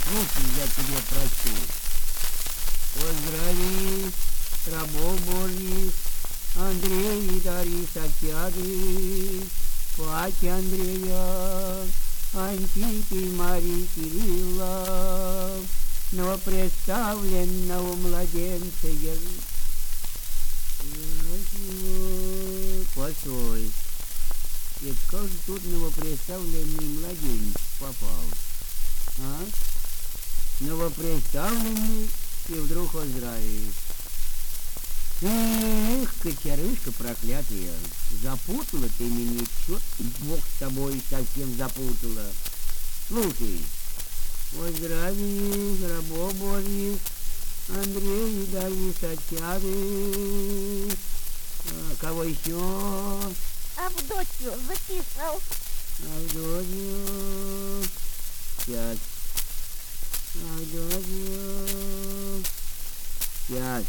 Слушай, я тебе прошу. Поздрави рабов Божьих Андрея и Дарьи Сатьяды, Пати Андрея, Антипи Марии Кирилла, новопредставленного младенца Постой. И как же тут новопредставленный младенец попал? А? Новопредставленный и вдруг оздравит. Эх, кочерышка проклятая, запутала ты меня, черт, Бог с тобой совсем запутала. Слушай, поздрави рабов Божьих Андрея и Дарьи Сатьяды. Кого еще? Авдотью записал. Авдотью. Сейчас. Авдотью. Сейчас.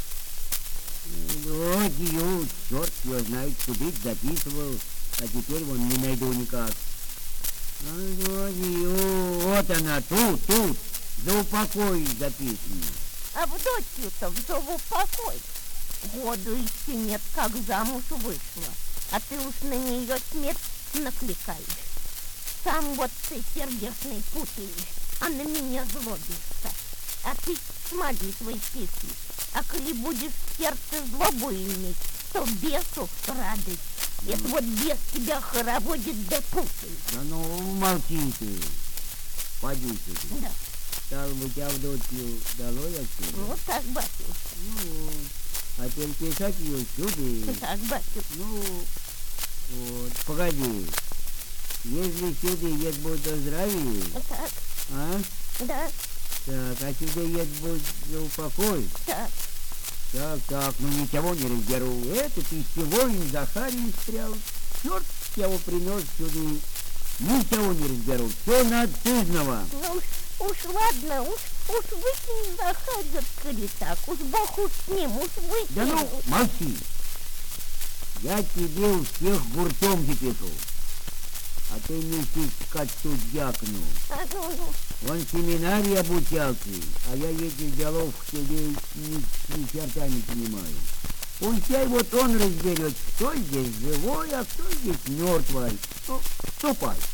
Авдотью. Черт его знает, куда записывал, а теперь вон не найду никак. Авдотью. Вот она, тут. За упокой записано. Авдотью-то в упокой. Году еще нет, как замуж вышла, а ты уж на нее смерть накликаешь. Сам вот ты сердечный путаешь, а на меня злобишься. А ты с молитвой писни, а коли будешь в сердце злобу иметь, то бесу радость. Это вот бес тебя хороводит да путает. Да ну, молчи ты, поди сюда. Да. Стало быть, Авдотью долой отсюда. Ну так, батюшка. Ну, а переписать ее сюда. Так, батюшка. Ну, вот, погоди. Если сюда ед будет здравие, Так. а? Да. Так, а сюда ед будет за упокой. Так. Так, ну ничего не разберу. Это пищевой Захарий стрял. Черт его принес сюда. Ничего не разберу. Все нацизного. Ну уж ладно, уж выкинь Захария, коли так. Уж Бог уж с ним, уж выкинь. Да ну, молчи. Я тебе у всех гуртом запишу. А ты неси к отцу дьякну. Ну. Он в семинарии обучался, а я этих делов к тебе ни черта не понимаю. Пускай вот он разберет, кто здесь живой, а кто здесь мертвый. Ну, ступай.